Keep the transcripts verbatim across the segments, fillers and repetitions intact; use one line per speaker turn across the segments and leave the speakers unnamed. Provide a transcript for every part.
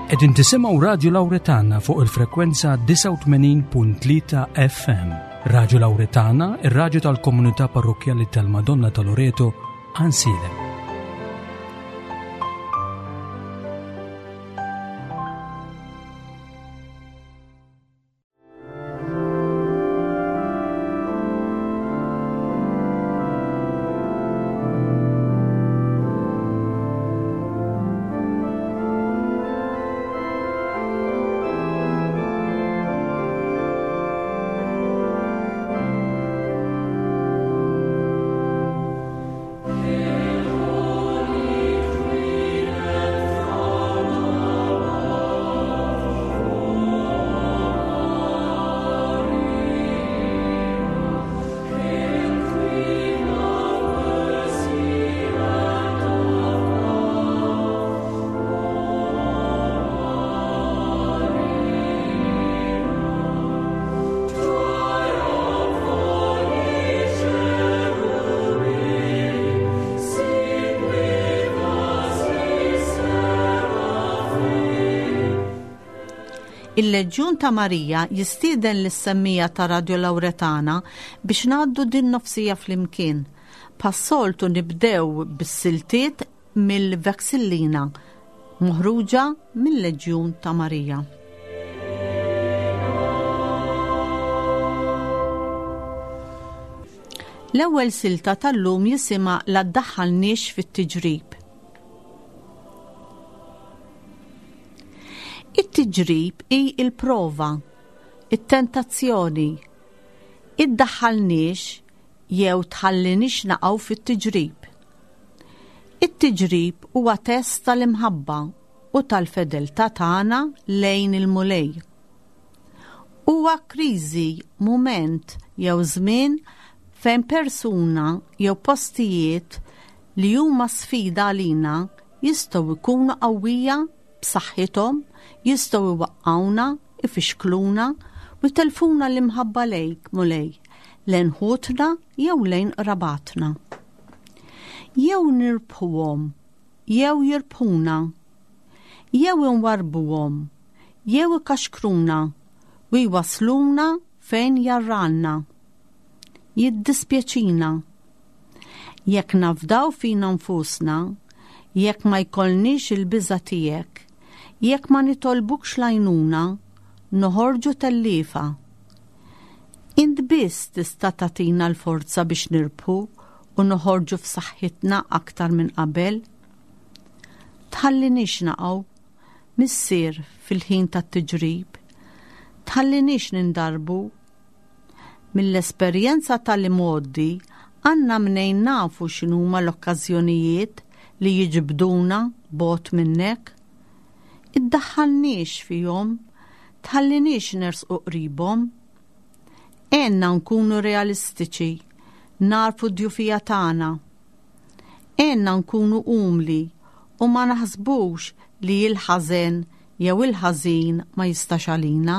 Qegħdin tisimgħu Radio Lawretana fuq il-frekwenza tisa' u tmenin punt tlieta F M. Radio Lawretana, ir-radju tal-Komunità Parrokjali tal-Madonna ta' Loreto, Ansile.
Il-Leġjun ta' Marija jistieden lis-semmija ta' Radio Lawretana biex ngħaddu din nofsija flimkien. Passoltu nibdew bis-siltiet mill-Vexillina, moħruġa mill-Leġjun ta' Marija. L-ewwel silta tal-lum jisimha La ddaħħalniex fit-tiġrib. It-tiġrib hi il-prova, it-tentazzjoni, iddaħħalniex jew tħallinix naqgħu fit-tiġrib. It-tiġrib huwa test tal-imħabba u tal-fedeltà tagħna lejn il-mulej. Huwa kriżi, mument jew żmien fejn persuna jew postijiet li huma sfida għalina jistgħu jkunu qawwija b'saħħithom, jistgħu iwaqqgħuna, ifixkluna u jtelfuna l-imħabba lejk mulej lejn ħutna jew lejn qrabatna. Jew nirbħuhom, jew jirbħuna, jew inwarbuhom, jew ikaxkruna u jwasluna fejn jarranna. Jiddispjaċina. Jekk nafdaw fina nfusna, jekk ma jkollniex il-biża' tiegħek, jekk ma nitolbukx lajnuna, noħorġu telliefa. Int biss tista' tagħtina l-forza biex nirbħu u noħorġu f'saħħitna aktar minn qabel. Tħallinix naqgħu missier fil-ħin tat-tiġrib, tħallinix nindarbu. Mill-esperjenza tal-imoddi għandna mnejn nafu x'inhuma l-okkażjonijiet li jiġbduna bot minnek. Iddaħħalniex fihom, tħallinix nersqu qribhom. Għenna nkunu realistiċi, narfu d-djufija tagħna. Għenna nkunu umli u ma naħsbux li il-ħażen jew il-ħażin ma jistax għalina.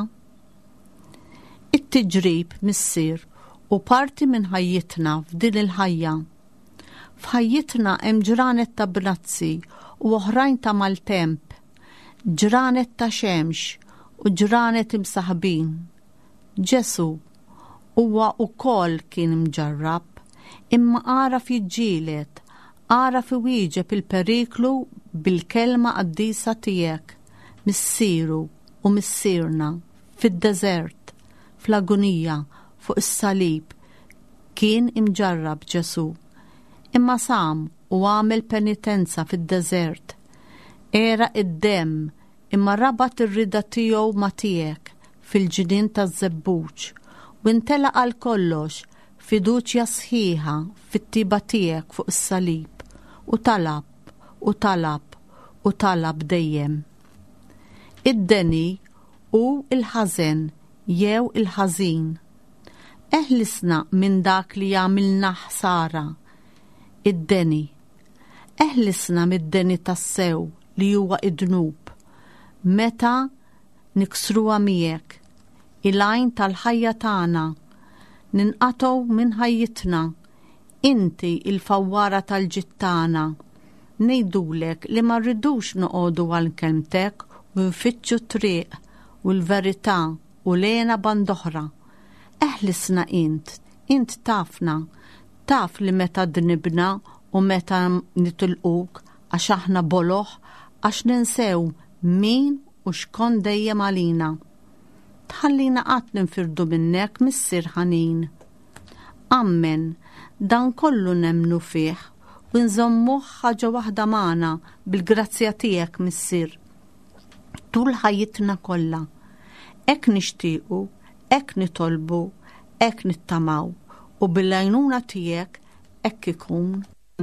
It-tiġrib missier u parti minn ħajjitna f'din il-ħajja. F'ħajjitna hemm ġranet ta' bnazzi u oħrajn ta' maltemp, ġranet ta' xemx u ġranet imsaħbin. Ġesu huwa wkoll kien imġarrab, imma għaraf jiġġieled, għaraf iwieġeb il-periklu bil-kelma qaddisa tiegħek, missieru u missierna fid-deżert, fl-agonija, fuq is-salib, kien imġarrab Ġesu. Imma sam u għamel penitenza fid-deżert. Era id-dem imma rabat ir-rida tiegħu ma' tiegħek fil-ġidien taż-żebbuġ u intela għal kollox fiduċja sħiħa fit-tiba tiegħek fuq is-salib u talab u talab u talab dejjem. Id-deni u il-ħażen jew il-ħażin. Eħlisna minn dak li jagħmilna ħsara. Id-deni. Eħlisna mid-deni tas-sew li huwa id-dnub. Meta niksruha miegħek, il-għajn tal-ħajja tagħna, ninqatgħu minn ħajjitna, inti il-fawwara tal-ġittana. Ngħidulek li ma rridux noqogħdu għal kelmtek u nfittxu triq u l-verità u lejna bandoħra. Eħlisna int, int tafna, taf li meta dnibna u meta nitilquk għax aħna boloħ għax ninsew min u xkon dejjem għalina. Tħallina qatt ninfirdu minnek mis-sir ħanin. Ammen, dan kollu nemnu fih u nżommuh ħaġa waħda magħna bil-grazzja tiegħek mis-sir. Tul ħajjitna kollha. Ek nixtiequ, ek nitolbu, ek nittamaw u bil-għajnuna tiegħek ek ikun.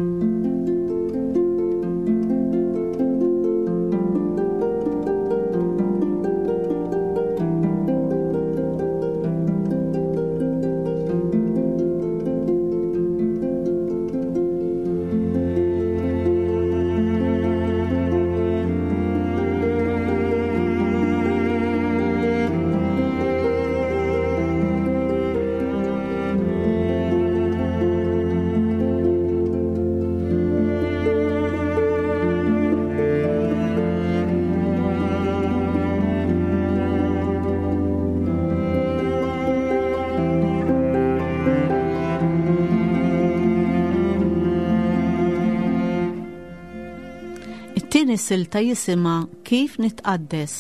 It-tieni silta jisimha Kif nitqaddes.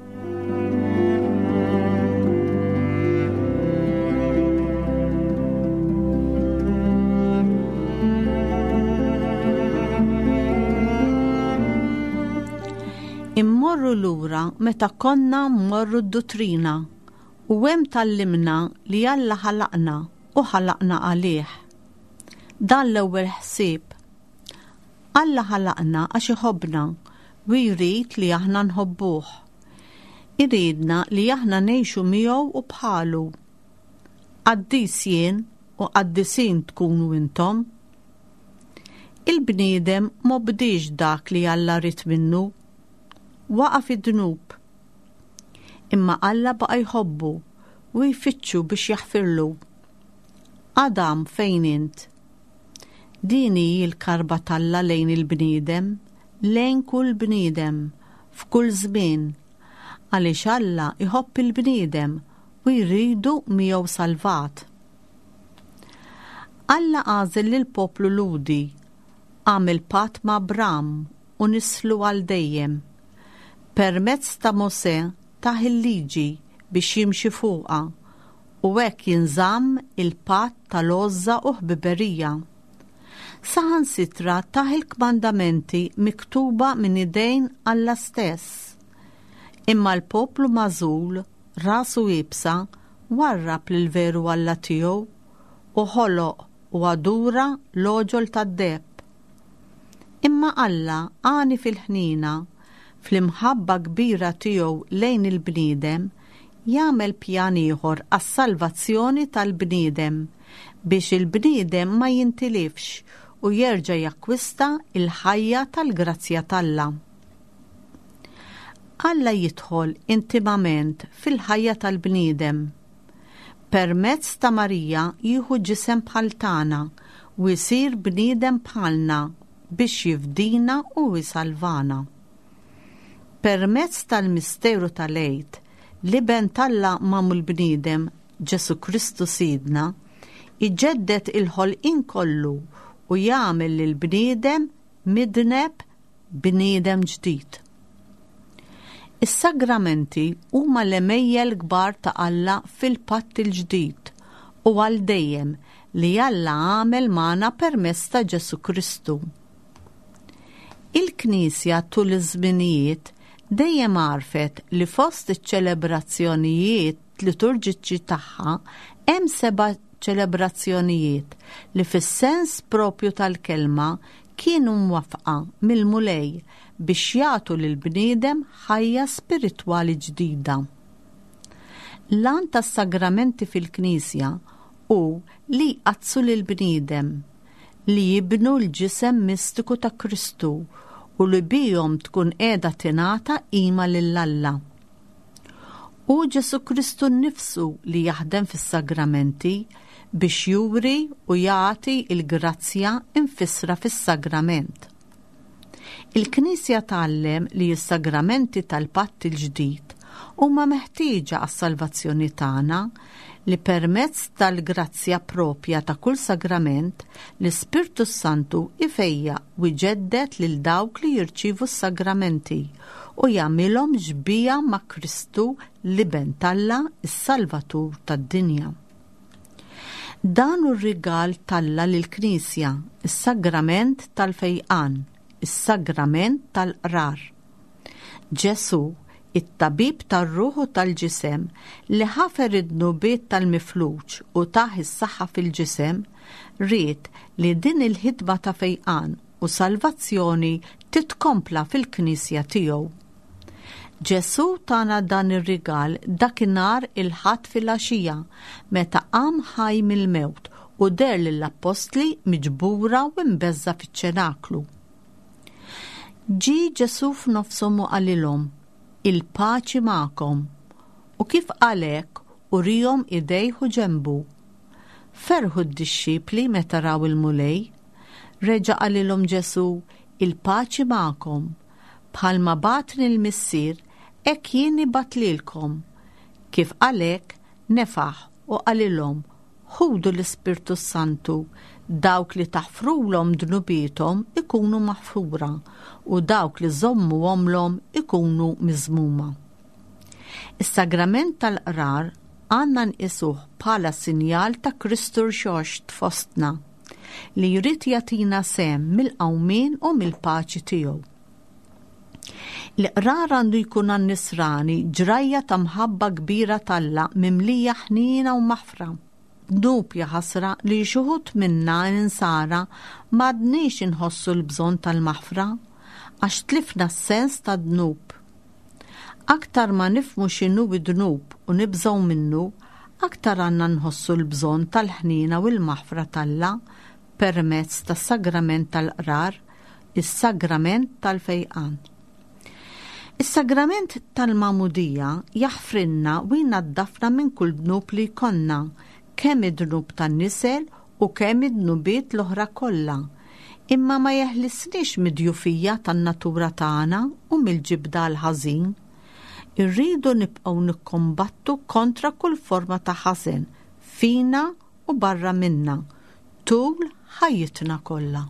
Immorru lura meta konna mmorru d-dutrina u hemm tallimna li Alla ħalaqna u ħalaqna għalih. Dan l-ewwel ħsieb. Alla ħalaqna għax iħobbna u jrid li aħna nħobbuh. Iridna li aħna ngħixu miegħu u bħalu. Qaddis jien u qaddisin tkunu intom. Il-bniedem ma bdiex dak li Alla rid minnu. Waqaf id-dnub. Imma Alla baqa' jħobbu u jfittxu biex jaħfirlu. Adam fejn int? Dini l-karba talla lejn il-bniedem, lejn kull bniedem, f'kull żmien, għaliex Alla iħobb il-bniedem u jridu miegħu salvat. Alla għażel lil poplu ludi, għamel patt ma' Abram u nislu għal dejjem. Permezz ta' Mosè taħ il-liġi biex jimxi fuqha u hekk jinżamm il-patt tal-għoża u ħbiberija. Saħansitra taħ il-kmandamenti miktuba minn idejn Alla stess. Imma l-poplu mażul, rasu jibsa, warrab lil veru Alla tiegħu u ħoloq u għadura l-oġol tad-deb. Imma Alla għani fil-ħnina, fl-imħabba kbira tiegħu lejn il-bniedem, jagħmel pjan ieħor għas-salvazzjoni tal-bniedem biex il-bniedem ma jintilifx u jerġa' jakkwista il-ħajja tal-grazzja t'Alla. Alla jidħol intimament fil-ħajja tal-bniedem. Permezz ta' Marija jieħu ġisem bħal tagħna u jsir bniedem bħalna biex jifdina u jsalvana. Permezz tal-misteru tal-għid li ben Alla magħmul bniedem Ġesu Kristu Sidna, iġeddet il-ħolqien kollu u jagħmel lil bniedem midneb bniedem ġdid. Is-sagramenti huma l-emejjel kbar ta' Alla fil-patt il-ġdid u għal dejjem li Alla għamel magħna permezz ta' Ġesu Kristu. Il-Knisja tul iż-żminijiet dejjem għarfet li fost iċ-ċelebrazzjonijiet liturġiċi tagħha hemm seba' ċelebrazzjonijiet li fis-sens propju tal-kelma kienu mwafqa mill-mulej biex jagħtu lill-bniedem ħajja spiritwali ġdida. L-għan tas-sagramenti fil-Knisja hu li jqazzu lill-bniedem, li jibnu l-ġisem mistiku ta' Kristu u li bihom tkun qiegħda tingħata qima lill-Alla. U Ġesu Kristu nnifsu li jaħdem fis-sagramenti biex juri u jagħti il-grazzja infissra fis-sagrament. Il-Knisja tgħallem li s-sagramenti tal-Patt il-ġdid huma meħtieġa għas-salvazzjoni tagħna li permezz tal-grazzja propja ta' kull sagrament l-Ispirtu Santu ifejja u jġeddet lil dawk li jirċievu s-sagramenti u jagħmilhom ġbija ma' Kristu li bentalla is-Salvatur tad-dinja. Dan hu r-rigal Alla lill-Knisja, is-sagrament tal-fejqan, is-sagrament tal-qrar. Ġesu, it-tabib tar-ruħ u tal-ġisem li ħafer id-nubiet tal-mifluġ u taħ is-saħħa fil-ġisem, ried li din il-ħidma ta' fejqan u salvazzjoni titkompla fil-Knisja tiegħu. Ġesu tana dan ir-rigal dakinhar il-ħadd fil-għaxija meta qam ħaj mill-mewt u der lill-Apostli miġbura u mbeżza fiċ-ċenaklu. Ġi Ġesu f'nofshom u qalilhom: il-paċi magħkom, u kif għalek urihom idejh u ġenbu. Ferħu d-dixxipli meta raw il-mulej, reġa' qalilhom Ġesu: il-paċi magħkom, bħalma batni l-missier hekk jien batlilkom. Kif għalek nefaħ u qalilhom: ħudu l-Ispirtu Santu, dawk li taħfrulhom dnubietom ikunu maħfura u dawk li żommuhomlhom ikunu miżmuma. Is-sagrament tal-qrar għandna nqisuh bħala sinjal ta' Kristu rxoxt fostna li jrid jagħtina sehem mill-qawmien u mill-paċi tiegħu. L-qrar għandu jkun għan-nisrani ġrajja ta' mħabba kbira Alla mimlija ħnina u maħfra. Dnub ħasra li xuħut minna ninsara m'għadniex inħossu l-bżonn tal-maħfra għax tlifna s-sens ta' dnub. Aktar ma nifmu x'inhu d-dnub u nibżgħu minnu, aktar għandna nħossu l-bżonn tal-ħnina u l-maħfra Alla permezz tas-sagrament tal-qrar, is-sagrament tal-fejqan. Is-sagrament tal-Magħmudija jaħfrinna u jnaddafna minn kull dnub li jkollna, kemm id-dnub tan-nisel u kemm id-dnubiet l-oħra kollha. Imma ma jeħlisniex mid-djufija tan-natura tagħna u mill-ġibda l-ħażin. Irridu nibqgħu nikkombattu kontra kull forma ta' ħażen fina u barra minna tul ħajjitna kollha.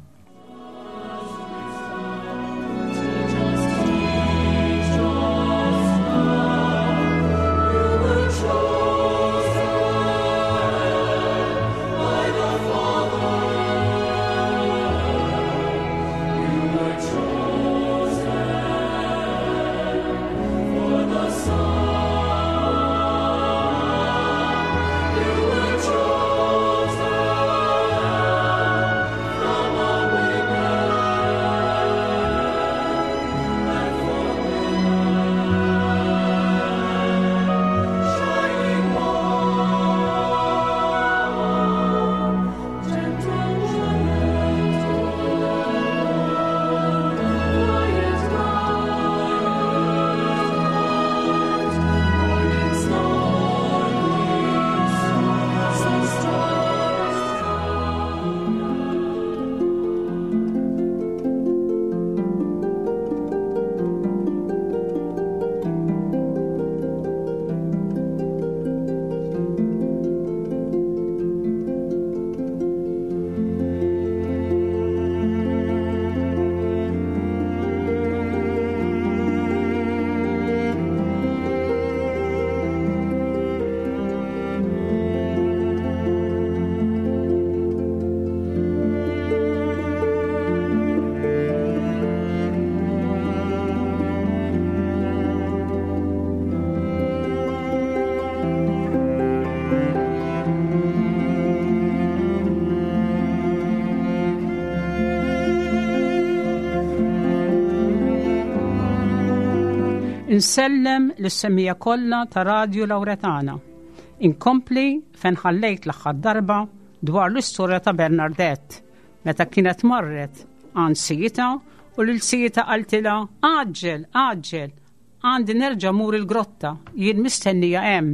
Insellem l-semmija kollha ta' Radio Lawretana. Inkompli fejn ħallejt l-aħħar darba dwar l-istorja ta' Bernadette meta kienet marret għand sijita u l-sijita qaltilha: "Aġġel, aġġel, għandi nerġa' mur il-grotta, jien mistennija hemm."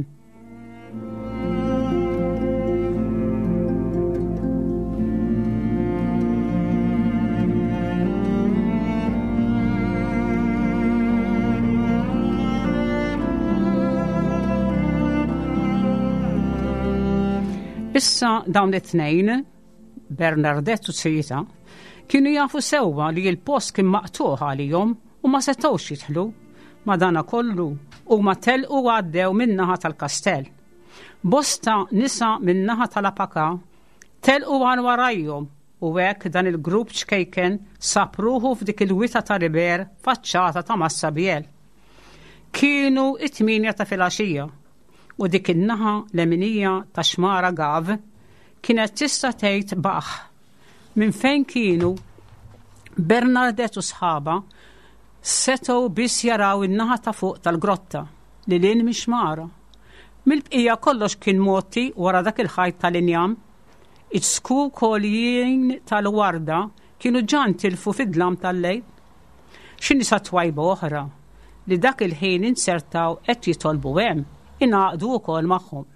Issa dawn it-tnejn, Bernardette u Trita, kienu jafu sewwa li l-post kien maqtuħ għalihom u ma setgħux jidħlu. Madana kollu huma telqu għaddew min-naħa tal-kastell. Bosta nisa min-naħa tal-Apaka telqu għal warajhom u hekk dan il-grupp ċkejken sapruħu f'dik il-wita ta' Riber faċċata ta' Massa Biel. Kienu it-tminja ta' filgħaxija u dik in-naħa l-eminija ta' Xmara Gav kienet tista' tgħid baħ minn fejn kienu Bernardette u sħaba setgħu biss jaraw in-naħa ta' fuq tal-grotta li lin mixmara. Mill-bqija kollox kien moti wara dak il-ħajt tal-injam, iċsku kolijin tal-warda kienu ġan tilfu fid-dlam tal-lejl. X'inhi sa twajba oħra li dak il-ħin insertaw qed jitolbu hemm ingħaqdu wkoll magħhom.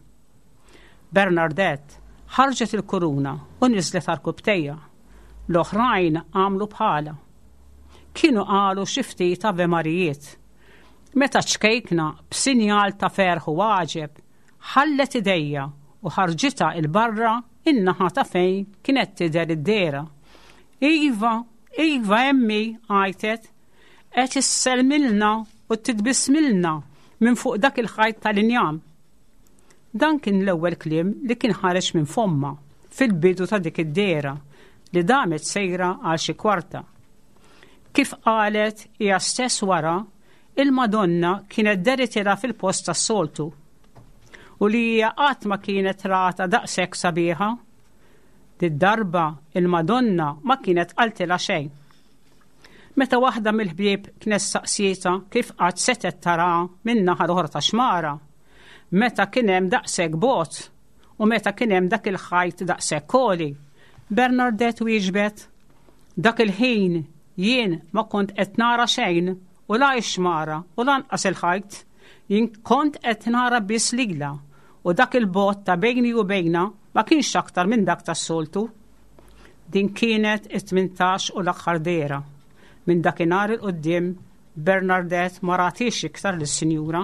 Bernardette ħarġet il-kuruna u niżlet għall-kubtejja. L-oħrajn għamlu bħala. Kienu qalu xi ftit avemarijiet. Meta ċkejkna b'sinjal ta' ferħu għaġeb, ħallet idejja u ħarġitha il-barra in-naħa ta' fejn kienet tidher id-dera. Iva, iva emmi għajtet, qed isselmilna u titbismilna minn fuq dak il-ħajt tal-injam. Dan kien l-ewwel kliem li kien ħareġ minn fomma fil-bidu ta' dik id-dera li damet sejra għal xi kwarta. Kif qalet hija stess wara, il-Madonna kienet deritira fil-post tas-soltu u li hija qatt ma kienet rata daqshekk sabiħa. Did-darba il-Madonna ma kienet qaltilha xejn. Meta waħda mill-ħbieb kienet saqsieta kif qatt setet tara min-naħa l-oħra ta' Xmara, meta kien hemm daqshekk bot u meta kien hemm dak il-ħajt daqshekk koli, Bernardette wieġbet, dak il-ħin jien ma kont qed nara xejn u la Xmara u lanqas il-ħajt, jien kont qed nara biss lila u dak il-bot ta' bejni u bejna ma kienx aktar minn dak tas-soltu. Din kienet it-tmintax u l-aħħar dera. Minn dakinhar il-qudiem Bernardette ma ratix iktar lis-Sinjura.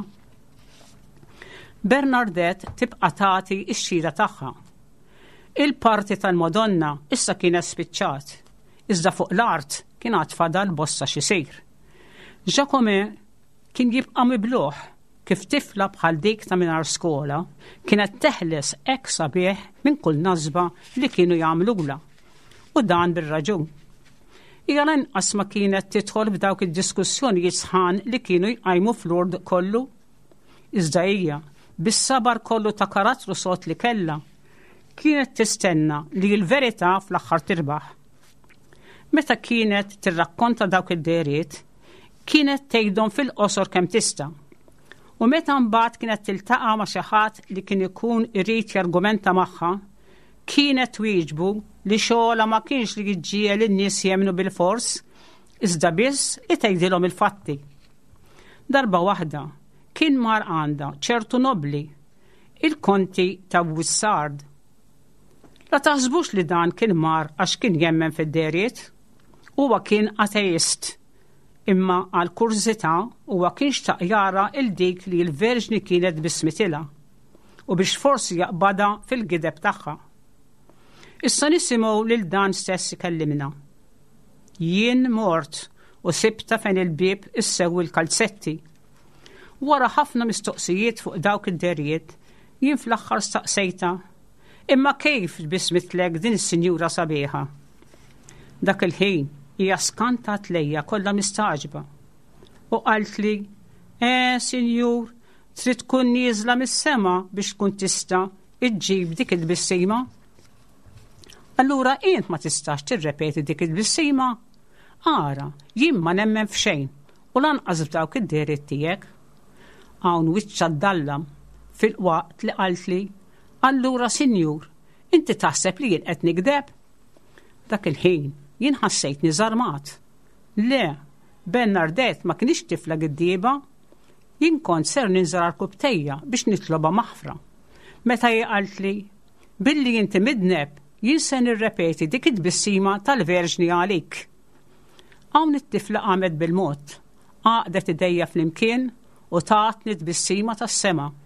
Bernardette tibqa' tagħti x-xhieda tagħha. Il-parti tal-Madonna issa kienet spiċċat, iżda fuq l-art kien għad fadal bossa xi sejr. Jacome kien jibqa' mibluħ kif tifla bħal dik ta' mingħajr skola kienet teħles hekk sabiħ minn kull nażba li kienu jagħmlula. U dan bir-raġun. Hija lanqas ma kienet tidħol f'dawk id-diskussjonijiet sħan li kienu jqajmu fl-ord kollu. Iżda hija bis-sabar kollu ta' karattru sod li kellha kienet tistenna li l-verità fl-aħħar tirbaħ. Meta kienet tirrakkonta dawk id-deriet, kienet tgħidhom fil-qosor kemm tista'. U meta mbagħad kienet tiltaqa' ma' xi ħadd li kien ikun irid jargumenta magħha, kienet twieġbu li xogħla ma kienx li jiġġiel in-nies jemmnu bil-fors, iżda biss li tgħidilhom il-fatti. Darba waħda kien mar għandha ċertu nobli, il-konti ta' Wissard. La taħsbux li dan kien mar għax kien jemmen fid-deriet, huwa kien ateist, imma għal kurzità huwa kien xtaq jara il-dik li l-Verġni kienet bismitilha u biex forsi jaqbada fil-gideb tagħha. Issa nisimgħu lil dan stess ikellimna. Jien mort u sibta fejn il-bieb issewi l-kalzetti. Wara ħafna mistoqsijiet fuq dawk id-derijiet, jien fl-aħħar staqsejta, imma kif bismitlek din is-sinjura sabiħa? Dak il-ħin hija skantat lejja kollha mistaġba u qalt li, eh, sinjur, trid tkun nieżla mis-sema biex tkun tista' iġġib dik il-bissima? Allura int ma tistax tirrepeti dik il-bissima? Ara, jien ma nemmen f'xejn u lanqas f'dawk id-deriet tiegħek. Hawn wiċċa ddallam fil-waqt li qalt li, allura sinjur, inti taħseb li jien qed nikdeb? Dak il-ħin jien ħassejtni żarmat. Le, Bernardette ma kienx tifla giddieba, jien kont ser ninżar l-kubtejja biex nitloba maħfra. Meta hi qalt li, billi inti midneb, jien se nirrepeti dik id-bissima tal-Verġni għalik. Hawn it-tifla qamet bil-mod, għaqdet idejja flimkien u tatni d-bissima tas-sema.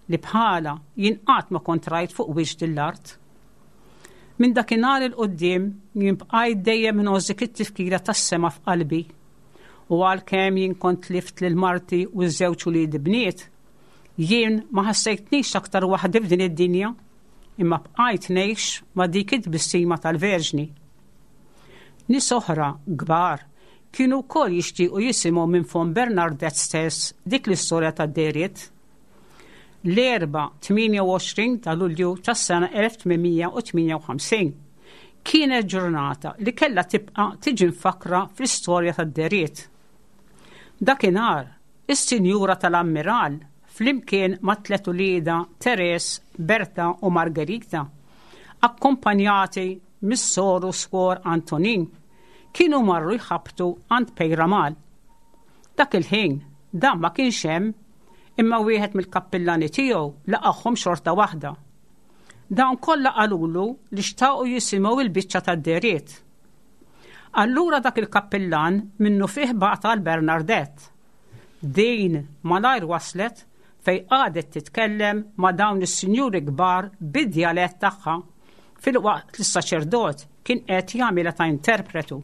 li bħala jinqat ma kontrajt fuq wiġd l-art. Min dakinhar il-qoddim jinbqajt dejjem minħożik it-tifkira tas-sema f'qalbi u għalkemm jien kont lift lil marti u ż-żewġ uliedi bniet, jien ma ħassejtniex aktar waħdi f'din id-dinja imma bqajt ngħix ma' dik it-tbissima tal-Verġni. Nies oħra kbar kienu wkoll jixtiequ jisimgħu minn fom Bernardet stess dik l-istorja tad-deriet. L-erba' tminja u għoxrin ta' Lulju tas-sena elf tminmija u tminja u ħamsin kienet ġurnata li kellha tibqa' tiġi mfakra fl-istorja tad-deriet. Dakinhar is-Sinjura tal-Ammiral flimkien ma' tliet ulieda Teres, Berta u Margherita, akkompanjati mis-soru swor Antonin, kienu marru jħabtu għand Pejramal. Dak il-ħin dan ma kienx hemm imma wieħed mill-kappillani tiegħu laqahom xorta waħda. Dawn kollha qalulu li xtaqu jisimgħu il-biċċa tad-deriet. Allura dak il-kappillan minnu fih baqta l-Bernardet. Din malajr waslet fej qadet titkellem ma' dawn is-sinjuri kbar bid-djalett tagħha fil-waqt li s-saċerdot kien qed jagħmilha ta' interpretu.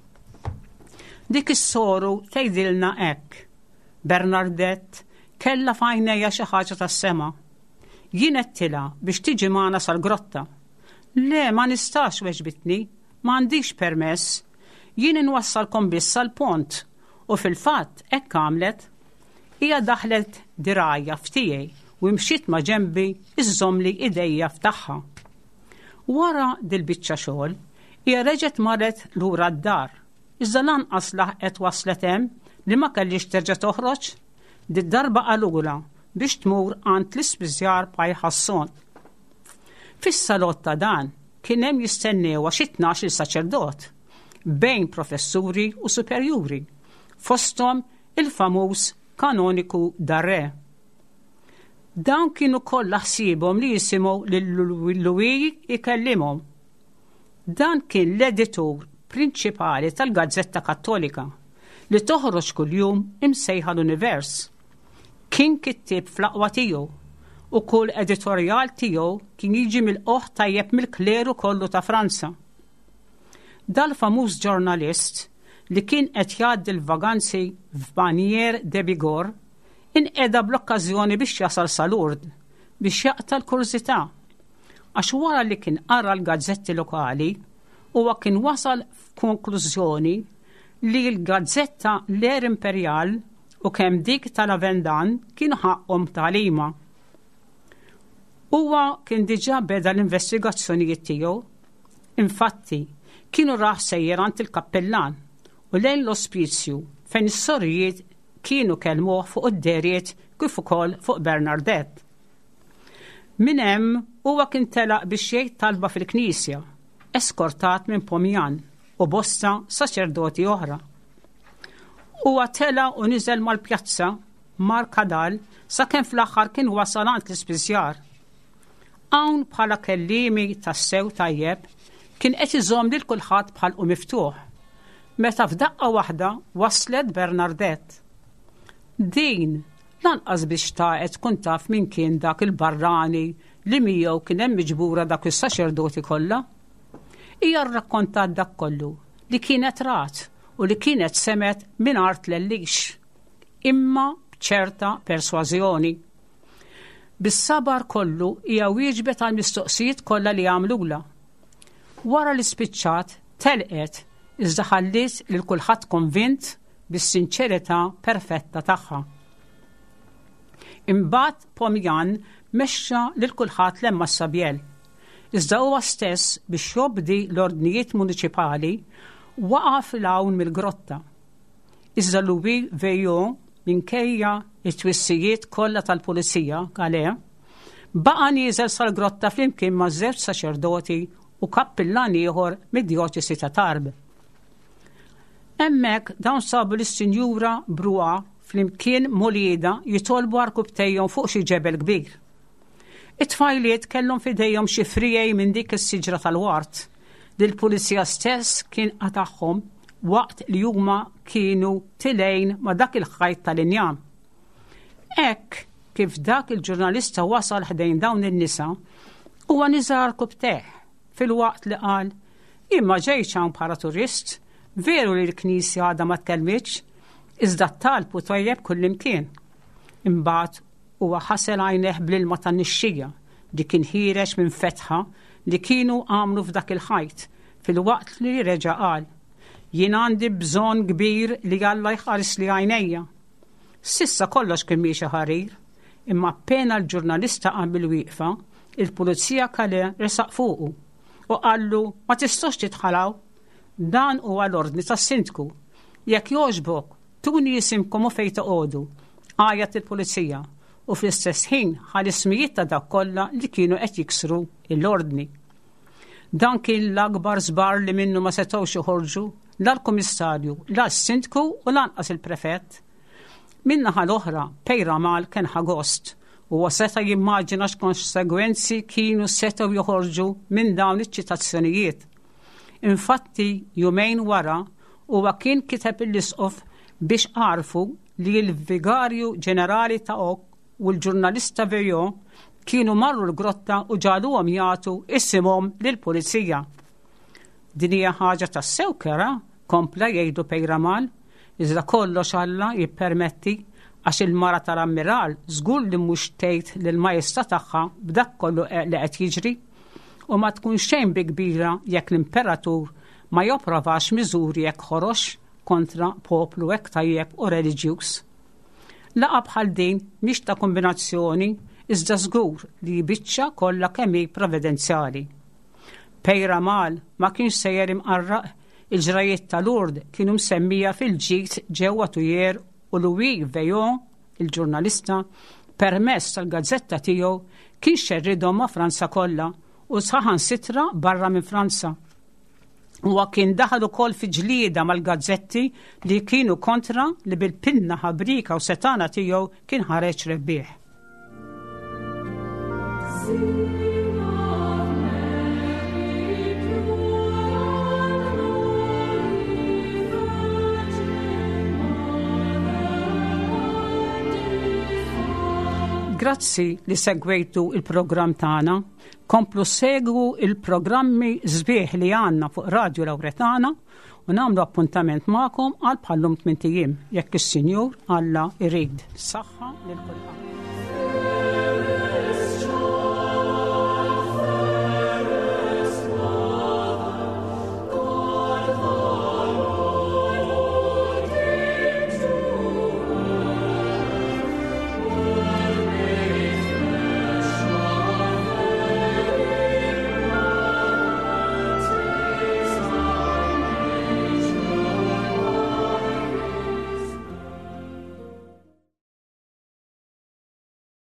Dik is-soru tgħidilna hekk: Bernardet kellha f'għajnejha xi ħaġa tas-sema. Jien qedtilha biex tiġi magħna sal-grotta. Le, ma nistax weġbitni, m'għandix permess. Jien inwassalkom biss sal-pont u fil-fatt hekk għamlet. Hija daħlet dirajja f'tiegħi u mxiet ma' ġenbi iżżommli idejja f'tagħha. Wara dil-biċċa xogħol hija reġgħet marret lura d-dar. Iżda lanqas laħqet waslet hemm li ma kellix terġa' toħroġ. Di-darba qalula biex tmur għand l-ispiżjar Paj Ħasson. Fis-salott ta' dan kien hemm jistennew xi tnax-il saċerdot bejn professuri u superjuri, fosthom il-famuż kanoniku Darre. Dawn kienu kollha ħsiebhom li jisimgħu lil Louis ikellimhom. Dan kien l-editur prinċipali tal-Gazzetta Kattolika li toħroġ kuljum imsejħa l-Univers. Kien kittib fl-aqwa tiegħu u kull editorjal tiegħu kien jiġi mill-qoħ tajjeb mill-kleru kollu ta' Franza. Dal-famuż ġurnalist li kien qed jgħaddi l-vaganzi f'Banier de Bigorre inqeda bl-okkażjoni biex jasal sa Lourdes biex jaqta l-kurżità għax wara li kien qara l-gazzetti lokali huwa kien wasal f'konklużjoni li l-gazzetta L'Air Imperial u kemm dik tal-Avendan kienu ħaqhom tagħlima. Huwa kien diġà beda l-investigazzjonijiet tiegħu. Infatti, kienu raħ sejjer għand il-kappellan u lejn l-ospizju fejn is-sorijiet kienu kellmuh fuq id-deriet kif ukoll fuq Bernardet. Min hemm huwa kien telaq biex jgħid talba fil-Knisja, eskortat minn Pomjan u bosta saċerdoti oħra. Huwa tela u niżel mal-pjazza mar Kadal sakemm fl-aħħar kien wasal għand l-ispiżjar. Hawn bħala kellimi tas-sew tajjeb kien qed iżomm lil kulħadd bħalqu miftuħ. Meta f'daqqa waħda waslet Bernardet. Din lanqas biex taqgħet tkun taf min kien dak il-barrani li miegħu kien hemm miġbura dak is-saċerdoti kollha. Hija rrakkontat dak kollu li kienet rat u li kienet semet mingħajr tlellix, imma b'ċerta persważjoni. Bis-sabar kollu hija wieġbet għall mistoqsijiet kollha li għamlula. Wara li spiċċat telqet iżda ħalliet lil kulħadd konvint bis-sinċerità perfetta tagħha. Imbagħad Pomjan mexxa lil kulħadd lemma s-sabjel. Iżda huwa stess biex jobdi l-ordnijiet municipali waqaf l-hawn mill-grotta. Iżda Louis Veillon minkejja it-twissijiet kollha tal-pulizija għale baqa' nieżel sal-grotta flimkien ma' żewġ saċerdoti u kappillan ieħor mid-djoċesi ta' Tarbes. Hemmhekk dawn sabu lis-Sinjura Brua flimkien Molieda jitolbu arkubtejhom fuq xi ġebel kbir. It-tfajliet kellhom f'idejhom xi frijej minn dik is-siġra tal-wart li l-pulizija stess kien qatagħhom waqt li huma kienu tilejn ma' dak il-ħajt tal-injam. Hekk kif dak il-ġurnalista wasal ħdejn dawn in-nisa huwa niżar kubteħ fil-waqt li qal imma ġejċ hawn bħala turist, veru li l-Knisja għadha ma tkellmitx, iżda t-talbu tajjeb kullimkien. Imbagħad huwa ħasel għajnejh bl-ilma tan-nixxija li kien ħirex minn fetħa li kienu għamlu f'dak il-ħajt fil-waqt li reġa' qal jien għandi bżonn kbir li Alla jħares li għajnejja. Sissa kollox kien miexa ħarir, imma appena l-ġurnalista qam bil-wieqfa, il-pulizija kale resaq fuqu u qallu ma tistax titħalaw, dan huwa l-ordni tas-sindku. Jekk jogħġbok, tuni jisimkom u fejn toqgħodu, għajat il-pulizija u fl-istess ħin ħal ismijiet ta' dak kollha li kienu qed jiksru l-ordni. Dan kien l-akbar żbar li minnu ma setgħux joħorġu la l-Kummissarju, la s-Sindku u lanqas il-Prefett. Min-naħa l-oħra Pejramal kien ħagost u seta' jimmaġina x'konsegwenzi kienu setgħu joħorġu minn dawn iċ-ċitazzjonijiet. Infatti, jumejn wara huwa kien kiteb il-isqof biex għarfu li l-Vigarju Ġenerali ta' Ok u l-ġurnalista Verjo kienu marru l-grotta u ġaluhom jagħtu issimhom lill-pulizija. Din hija ħaġa tas-sew kera, kompla jgħidu Pejramal, iżda kollox Alla jippermetti għax il-mara tal-ammiral żgur li mhux tgħid lill-majesta tagħha b'dak kollu li qed jiġri u ma tkun xejn bi kbira jekk l-imperatur ma jopprovax miżuri hekk ħorox kontra poplu hekk tajjeb u reliġjuż. Laqa bħal din mhix ta' kombinazzjoni iżda żgur li biċċa kollha kemm hi providenzjali. Pejramal ma kienx sejjer imqarraq, il-ġrajiet ta' Lourdes kienu msemmija fil-ġid ġewwa Tujer u Louis Veillon, il-ġurnalista, permess tal-gazzetta tiegħu kien xerridhom ma' Franza kollha u saħansitra barra minn Franza. Huwa kien daħal ukoll fi ġlieda mal-gazzetti li kienu kontra li bil-pinna ħabrika u setana tiegħu kien ħareġ rebbieħ. Grazzi li segwejtu il-programm tagħna, komplu segwu il-programmi żbieħ li għandna fuq Radio Lawretana u nagħmlu appuntament magħkom għal bħallum tmien ijiem jekk is-Sinjur Alla irid. Saħħa lil kulħadd.